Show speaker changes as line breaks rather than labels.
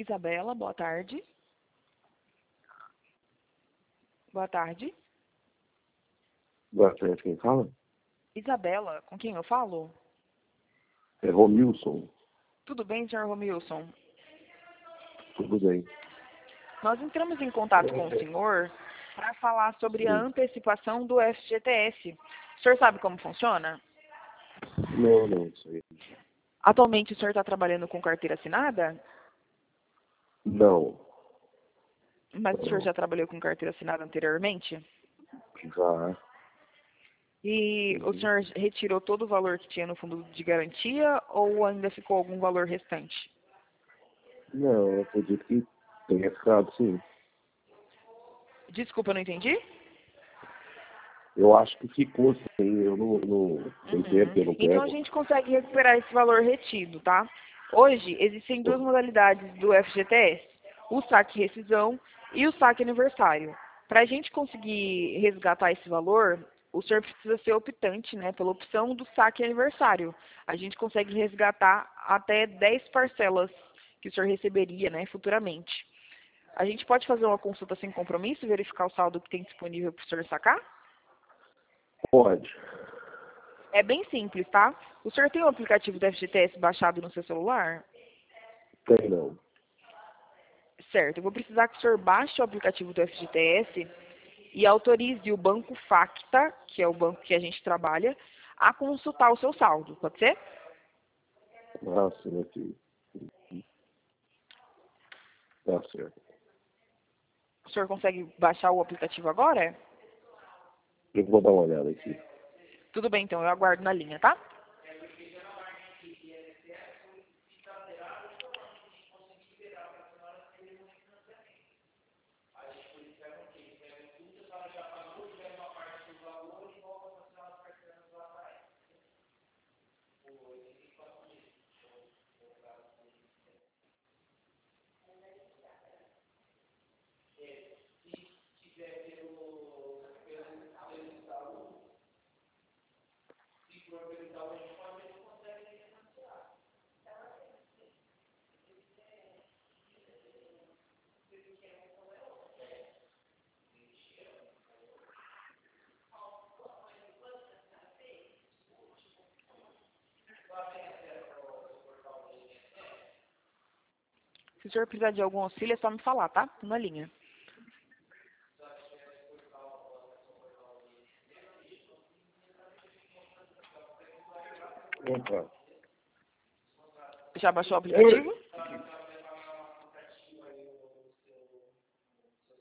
Isabela, boa tarde. Boa tarde.
Boa tarde, quem fala?
Isabela, com quem eu falo?
É Romilson.
Tudo bem, senhor Romilson?
Tudo bem.
Nós entramos em contato com o senhor para falar sobre a
Sim.
antecipação do FGTS. O senhor sabe como funciona?
Não, isso aí.
Atualmente o senhor está trabalhando com carteira assinada?
Não.
Mas o senhor já trabalhou com carteira assinada anteriormente?
Já.
E o senhor retirou todo o valor que tinha no fundo de garantia ou ainda ficou algum valor restante?
Não, eu acredito que tenha ficado, sim.
Desculpa, eu não entendi?
Eu acho que ficou, sim. Eu não entendo que eu não
Então a
pego.
gente consegue recuperar esse valor retido, tá? Hoje existem duas modalidades do FGTS, o saque rescisão e o saque aniversário. Para a gente conseguir resgatar esse valor, o senhor precisa ser optante, né, pela opção do saque aniversário. A gente consegue resgatar até 10 parcelas que o senhor receberia, né, futuramente. A gente pode fazer uma consulta sem compromisso, verificar o saldo que tem disponível para o senhor sacar?
Pode.
É bem simples, tá? O senhor tem o aplicativo do FGTS baixado no seu celular?
Tem não.
Certo, eu vou precisar que o senhor baixe o aplicativo do FGTS e autorize o Banco Facta, que é o banco que a gente trabalha, a consultar o seu saldo, pode ser?
Ah, sim, aqui. Tá certo.
O senhor consegue baixar o aplicativo agora?
Eu vou dar uma olhada aqui.
Tudo bem, então, eu aguardo na linha, tá? Se o senhor precisar de algum auxílio, é só me falar, tá? Tô na linha.
Opa.
Já baixou o aplicativo?